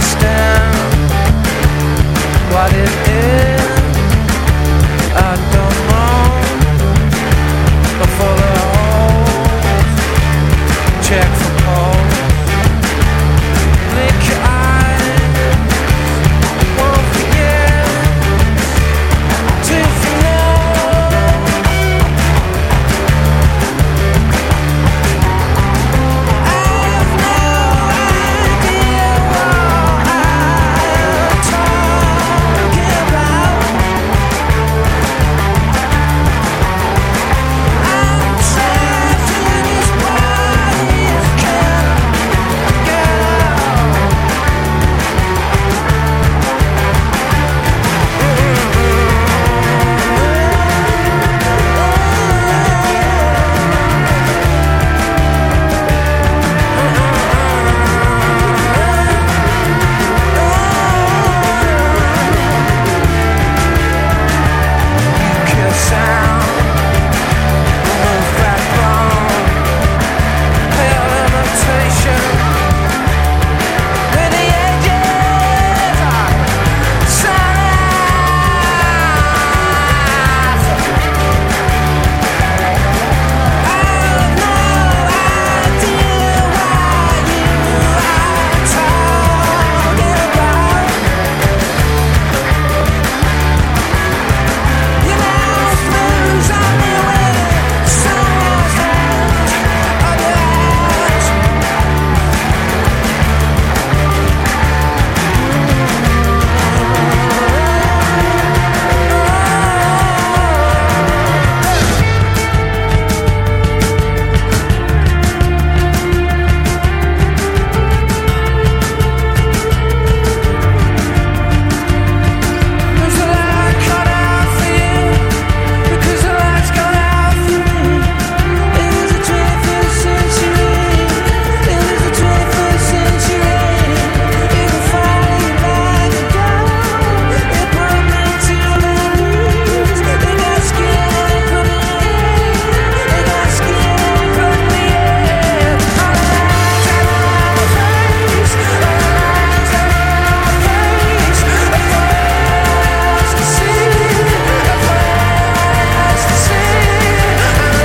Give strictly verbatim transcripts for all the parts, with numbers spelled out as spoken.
understand what it is. I don't know. Before the holes, check for holes. Blink your eyes, won't forget till you know. I've no idea what I'm talking about. I'm trapped in this body, can't get out. Kill sound, remove backbone, pale imitation. When the edges are sunrise, I've no idea what you are talking about. Your mouth moves on me when someone's hands on your eyes. There's a light cut out for you, because the light's gone out for me. It was the twenty-first century. It was the twenty-first century. You can find it back again. It broke me to my knees. It got skin and put me in. It got skin and put me in. All the lines that are on my face. All the lines that are on my face. A place to see. A place to see. I'm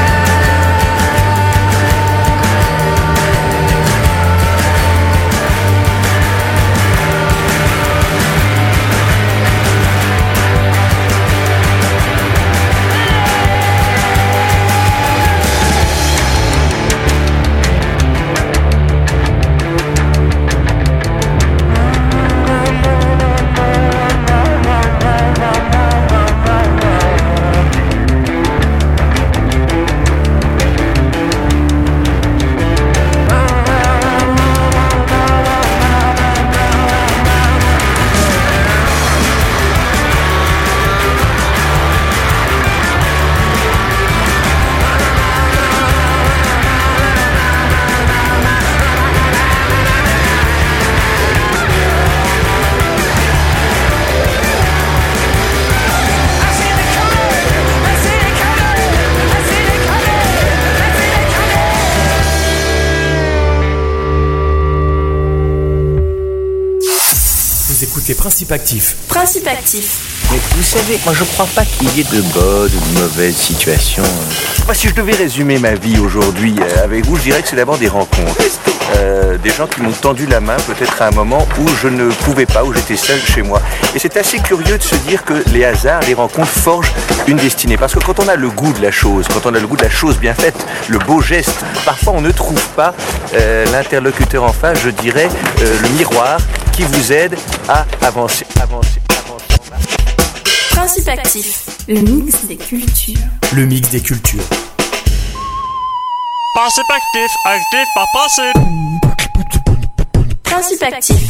Vous écoutez Principe Actif. Principe Actif. Mais vous savez, moi je crois pas qu'il y ait de bonnes ou de mauvaises situations. Moi, si je devais résumer ma vie aujourd'hui euh, avec vous, je dirais que c'est d'abord des rencontres. Euh, des gens qui m'ont tendu la main peut-être à un moment où je ne pouvais pas, où j'étais seul chez moi. Et c'est assez curieux de se dire que les hasards, les rencontres forgent une destinée. Parce que quand on a le goût de la chose, quand on a le goût de la chose bien faite, le beau geste, parfois on ne trouve pas euh, l'interlocuteur en face, je dirais, euh, le miroir qui vous aide à avancer, avancer, avancer en marche. Principe Actif. Le mix des cultures. Le mix des cultures. Principe Actif, actif par principe. Principe Actif.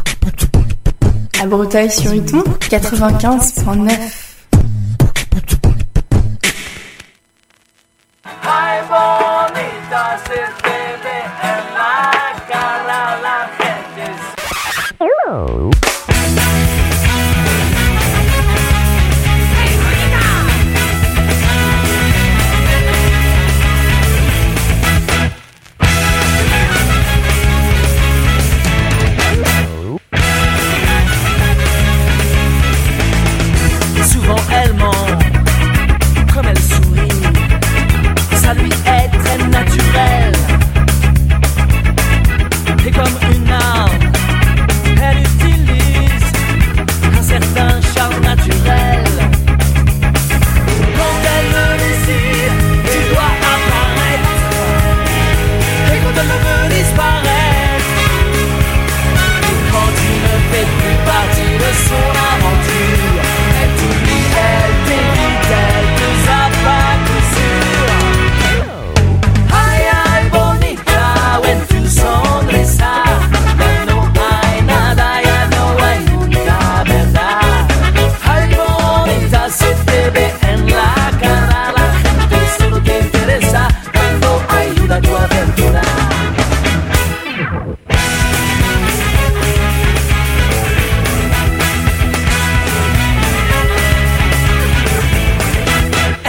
À Breteuil-sur-Iton, quatre-vingt-quinze virgule neuf. Ay, bonita, se te ve en la cara la gente. Hello.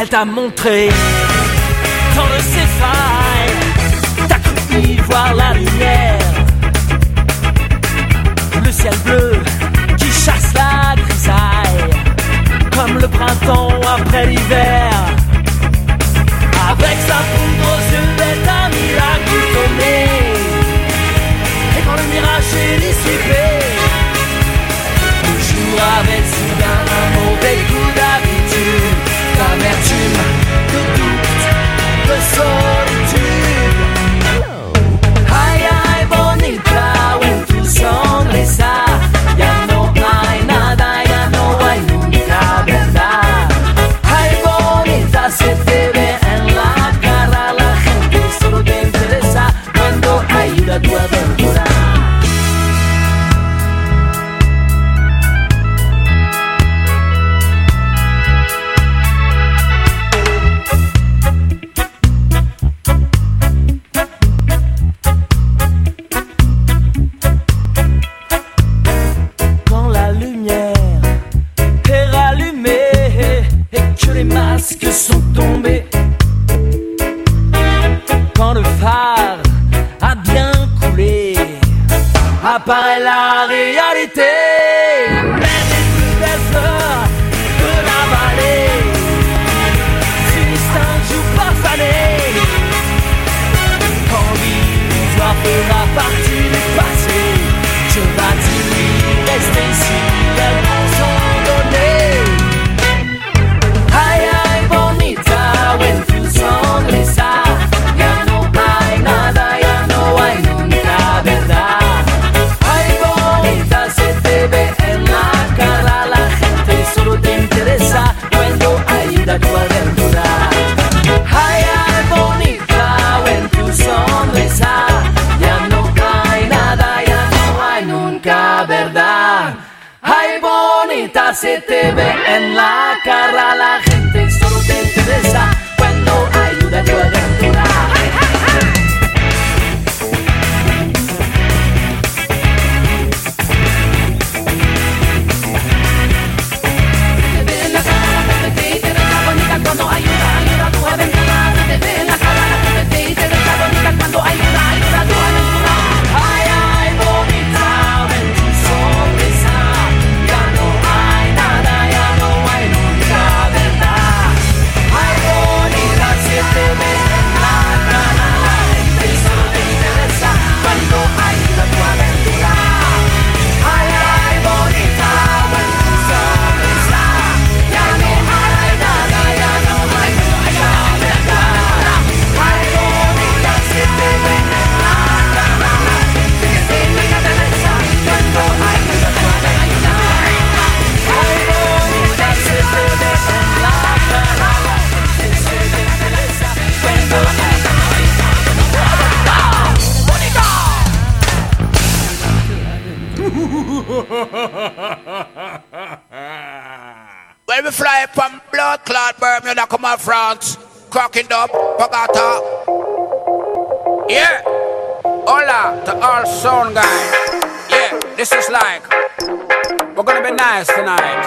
elle t'a montré dans de ses failles. T'as cru y voir la lumière, le ciel bleu qui chasse la grisaille, comme le printemps après l'hiver. Avec sa poudre aux yeux, elle est un miracle donné. Et quand le mirage est dissipé, toujours avec soudain un mauvais coup d'habitude, d'amertume, de doute, de solitude. Ay, ay, bonita, when tu sonrisa, ya no hay nada, ya no hay nunca verdad. Ay, bonita, se te ve en la cara, la gente solo te interesa cuando ayuda a tu aventura. Que sont tombés quand le phare a bien coulé, apparaît la réalité. Mais les plus belles fleurs de la vallée finissent un jour par faner. Quand l'illusoire fera partie du passé, je vas-t-il rester ici, elles vont s'en donner. When tu sonrisa, ya no hay nada, ya no hay nunca verdad. Ay, bonita, se te ve en la cara, la gente solo te interesa cuando ayuda a tu aventura. Ay, ay, bonita, when tu sonrisa, ya no hay nada, ya no hay nunca verdad. Ay, bonita, se te ve en la cara, la gente solo te interesa cuando ayuda a tu aventura. Te ve en la cara, la gente te interesa bonita cuando ayuda, ayuda a tu aventura. Te ve en la cara, la gente te interesa bonita cuando ayuda, ayuda a tu aventura. Ay, ay, bonita, ven tu sonrisa, ya no hay nada, ya no hay nunca verdad. Ay, bonita, se te ve en la cara, la gente solo te interesa cuando ayuda a tu aventura. Ay, ay, bonita, ven tu sonrisa, ya no hay nada, ya no hay nunca verdad. Ay, bonita, se te ve en la cara, la gente te interesa cuando ayuda a tu aventura. Ay, bonita, se te ve en la cara, la gente te interesa cuando ayuda a tu aventura. When we fly from blood clot Bermuda, come on France, cracking up, Bogota. Yeah, hola to all sound guys. Yeah, this is like, we're gonna be nice tonight.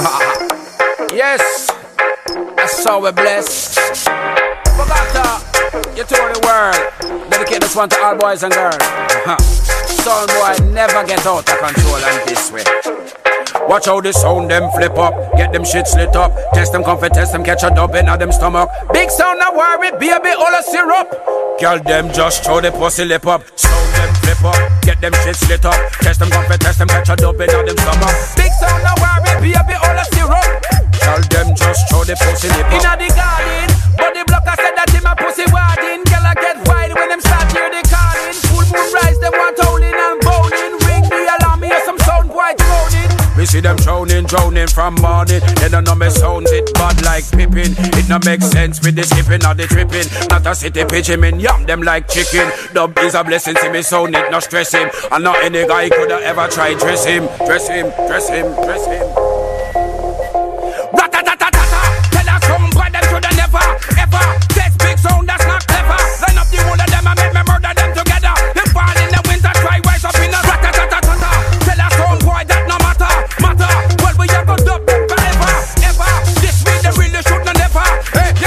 Yes, that's how we're blessed. Bogota, you told the world, dedicate this one to all boys and girls. Sound boy never get out of control and this way. Watch how the sound them flip up, get them shit slit up, test them comfort, test them catch a dub in them stomach. Big sound no worry, baby, all a syrup. Girl them just throw the pussy lip up, sound them flip up, get them shit slit up, test them comfort, test them catch a dub in them stomach. Big sound no worry, baby, all a syrup. Girl them just throw the pussy lip up. Inna the garden, but the blocker said that him a pussy warding. Girl I get wild when them start hear the calling. Full moon rise, them want howling and bowling. Ring the alarm, hear some sound quite droning. We see them drowning, drowning from morning. They don't know me sounds it bad like Pippin. It no make sense with the skipping or the tripping. Not a city pigeon, in yam them like chicken. Dub is a blessing, see me sound it, no stress him. And not any guy could have ever try dress him. Dress him, dress him, dress him. Rat-a-tat-tat-tat-tat. Tell us some boy them should have never, ever. This big sound that's not clever. Line up the whole of them and make me murder them together. They fall in the winter, try rise up in a rat-a-tat-tat-tat. Tell us some boy that no matter, matter. Well we have to dub them forever, ever. This mean they really should not never. Hey,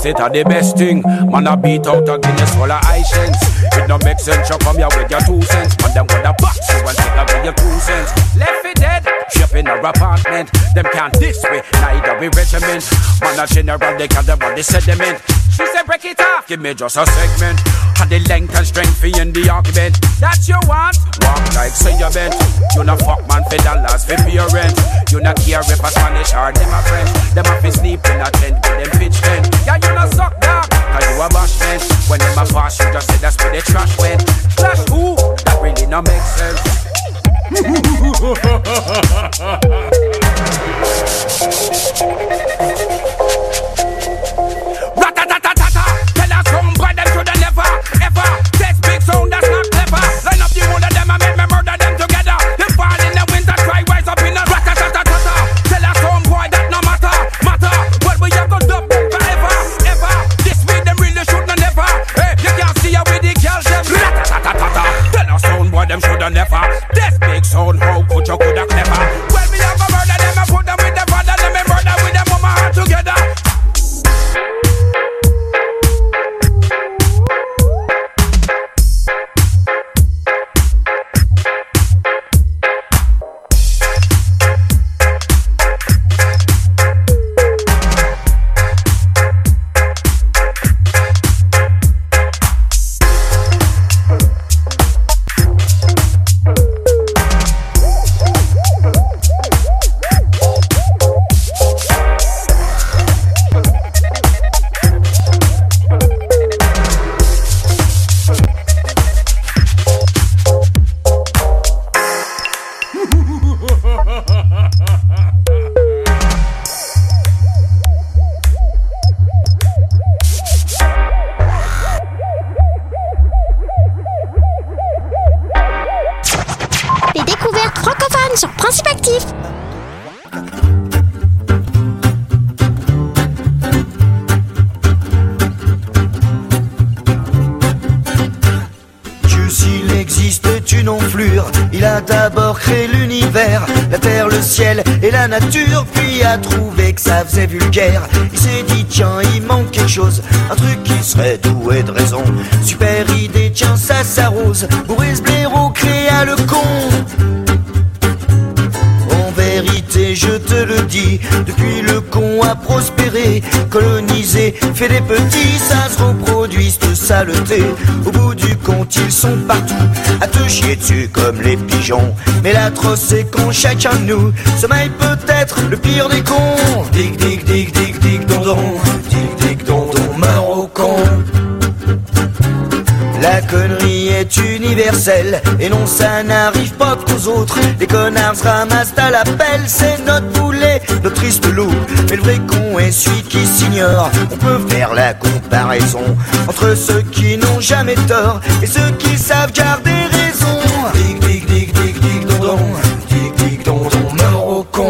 it a the best thing. Man a beat out a Guinness full of Haitians. It no make sense, you come here with your two cents. Man them gonna box you and take away your two cents. Left it dead, ship in our apartment. Them can't this way, neither we regiment. Man a general, they can't about the sediment. She said break it off, give me just a segment. And the length and strength for in the argument. That you want, walk like say you bent. You no fuck man for dollars for your rent. You not care if a Spanish or them a French. Them a fi sleep in a tent with them pitch tent. Yeah, you no suck dog, cause you a bashment. When them a pass you just say that's where the trash went. Trash who? That really no make sense. Rat-a-ta-ta-ta-ta. Tell us some boy them shoulda never, ever test big sound that's not clever. Line up the whole of them and make me murder them together. They fall in the winter, try rise up in a rat-a-ta-ta-ta-ta. Tell us some boy that no matter, matter. Well we have got dub forever, ever. This way them really should not never. Hey, you can't see how with the girls them. Rat-a-ta-ta-ta-ta. Tell us some boy them shoulda never. Test big sound, how could you coulda clever? Well we have a murder them and put them with the father, them and murder with them mama all together. Les découvertes francophones sur Principe Actif. Dieu s'il existe est une enflure. Il a d'abord créé l'univers, la terre, le ciel et la nature. Puis a trouvé que ça faisait vulgaire. Il s'est dit tiens il manque quelque chose, un truc qui serait doué de raison. Super idée, tiens ça s'arrose. Boris Blaireau créa le con. En vérité je te le dis, depuis le con a prospéré, colonisé, fait des petits, ça se reproduit cette saleté. Au bout du compte ils sont partout, à te chier dessus comme les pigeons. Mais l'atroce c'est quand chacun de nous sommeille peut-être le pire des cons. Dig dig dig dig dig dondon, dig dig dondon meurt au con. La connerie est universelle, et non ça n'arrive pas qu'aux autres. Les connards se ramassent à la pelle, c'est notre poulet, notre triste loup. Mais le vrai con est celui qui s'ignore. On peut faire la comparaison entre ceux qui n'ont jamais tort et ceux qui savent garder raison. Dig dig dig dig dig dondon, dig dig dondon meurt au con.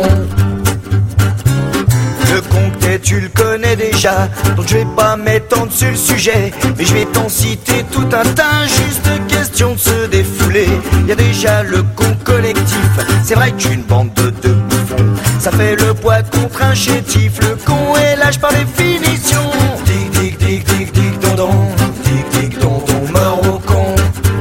Le con que t'es, tu le connais déjà, donc je vais pas m'étendre sur le sujet, mais je vais t'en citer tout un tas, juste question de se défouler. Y a déjà le con collectif, c'est vrai qu'une bande de deux bouffons, ça fait le poids contre un chétif. Le con est lâche par définition. Dig dig dig dig dig dondon, dig dig dondon meurt au con.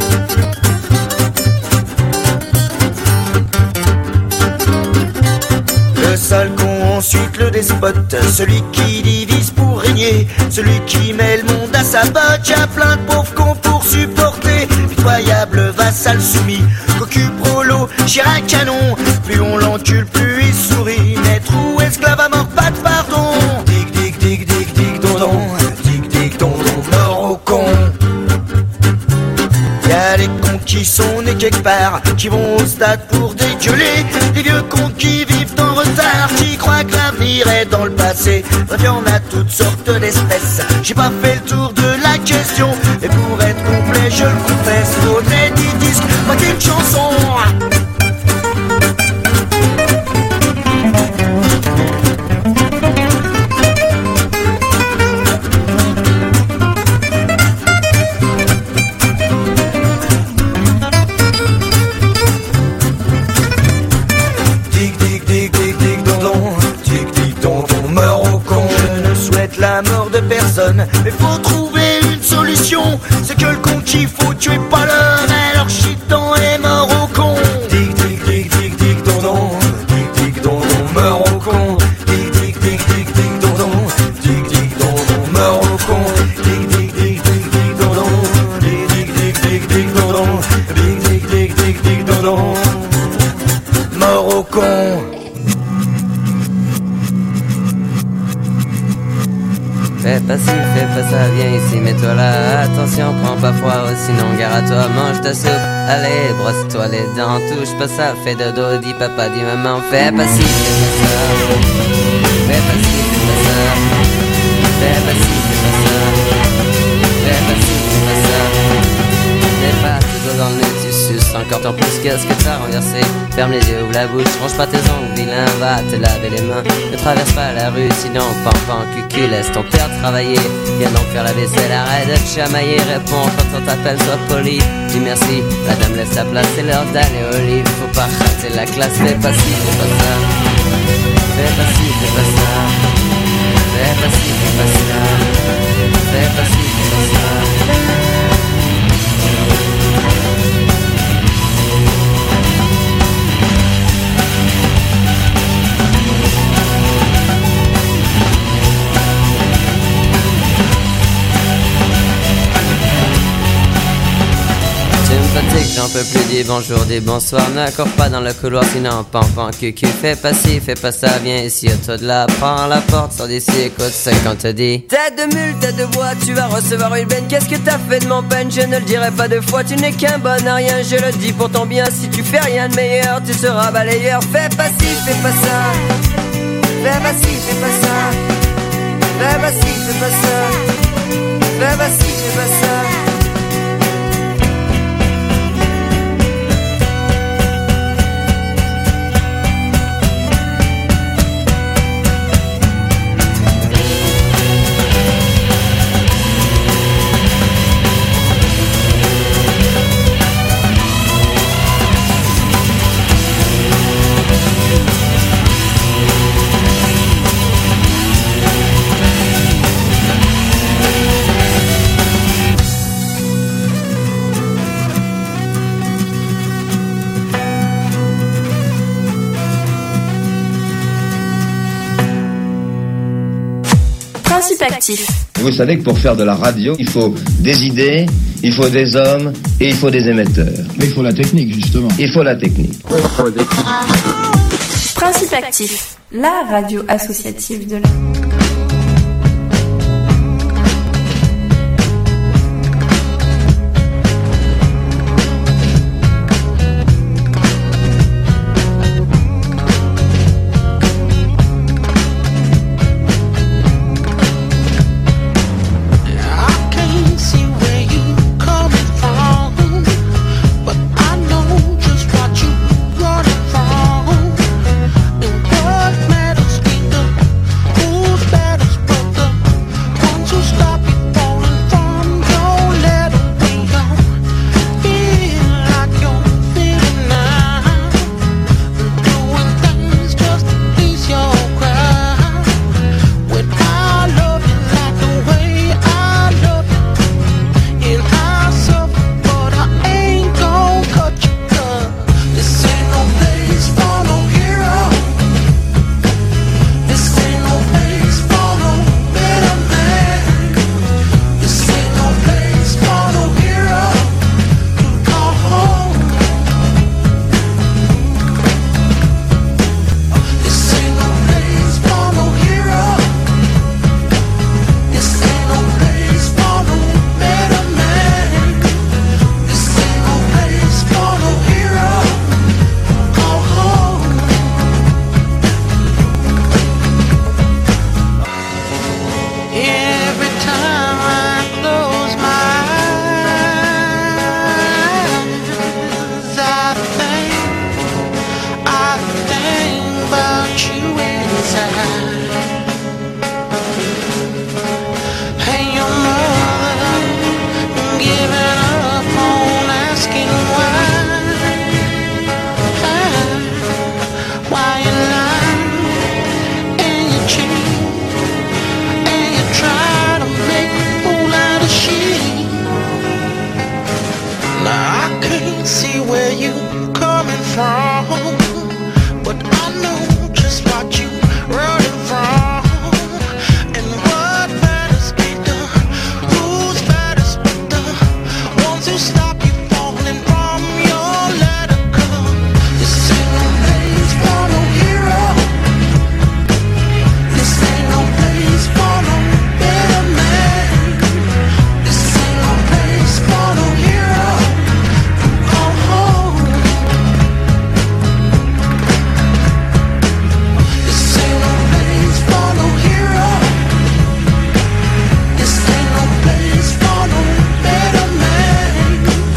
Le sale con, ensuite le despote, celui qui divise pour régner, celui qui met le monde à sa botte. Y'a plein de pauvres cons pour supporter, pitoyable vassal soumis, cocu prolo, Chirac canon. Plus on l'encule, plus il sourit, maître ou esclave à mort, pas de pardon. Dig dig dig dig dig dondon, dig dig dondon mort au con. Y'a les cons qui sont nés quelque part, qui vont au stade pour dégueuler, les vieux cons qui vivent en retard, qui croient que l'avenir est dans le passé. Bref, y'en a toutes sortes d'espèces, j'ai pas fait le tour de la question, et pour être complet je le confesse, faudrait dix disques, pas qu'une chanson. La mort de personne, seul con qu'il faut tuer pas l'heure. Et leur chitant est mort au con. Tic tic tic tic tic dondon. Tic tic dondon meurt au con. Tic tic tic tic tic dondon. Tic tic dondon meurt au con. Tic tic tic tic tic dondon. Tic tic tic tic tic dondon. Tic tic tic tic tic dondon. Mort au con. Fais pas ci, fais pas ça, viens ici, mets-toi là. Attention, prends pas froid, sinon gare à toi, mange ta soupe. Allez, brosse-toi les dents, touche pas ça, fais dodo, dis papa, dis maman. Fais pas ci, fais pas ça. Fais pas ci, fais pas ça. Fais pas ci, fais pas ça. Fais pas ci, fais pas ça. N'es pas toujours dans le nez, tu suces encore en plus, qu'est-ce que t'as renversé? Ferme les yeux, ouvre la bouche, range pas tes ongles, vilain, va te laver les mains. Ne traverse pas la rue, sinon pan pan cucu, laisse ton père travailler. Viens donc faire la vaisselle, arrête de te chamailler. Réponds quand on t'appelle, sois poli. Dis merci, la dame laisse sa place, c'est l'heure d'aller au lit. Faut pas rater la classe, fais pas ci, fais pas ça. Fais pas ci, fais pas ça. Fais pas ci, fais pas ça. Fais pas ci, fais pas ça. J'en peux plus, dis bonjour, dis bonsoir. N'accord pas dans le couloir, sinon pan pan cucu. Fais pas ci, fais pas ça, viens ici, autour de là. Prends la porte, sors d'ici, écoute ce qu'on te dit. Tête de mule, tête de bois, tu vas recevoir une benne. Qu'est-ce que t'as fait de mon peine? Je ne le dirai pas deux fois. Tu n'es qu'un bon à rien, je le dis pour ton bien. Si tu fais rien de meilleur, tu seras balayeur. Fais pas ci, fais pas ça. Fais pas ci, fais pas ça. Fais pas ci, fais pas ça. Fais pas ci, fais pas ça. Principe actif. Vous savez que pour faire de la radio, il faut des idées, il faut des hommes et il faut des émetteurs. Mais il faut la technique, justement. Il faut la technique. Principe actif, la radio associative de la... Who's can see where you coming from, but I know just what you running from. And what matters ain't the rules matters, but the ones who stop you falling from your ladder. 'Cause this ain't no place for no hero. This ain't no place for no better man. This ain't no place for no hero. Oh, oh. This ain't no place for no hero. This ain't no place for no better man.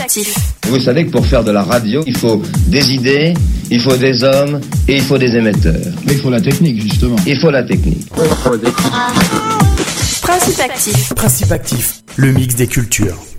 Actif. Vous savez que pour faire de la radio, il faut des idées, il faut des hommes et il faut des émetteurs. Mais il faut la technique, justement. Il faut la technique. Principe Actif. Principe Actif, le mix des cultures.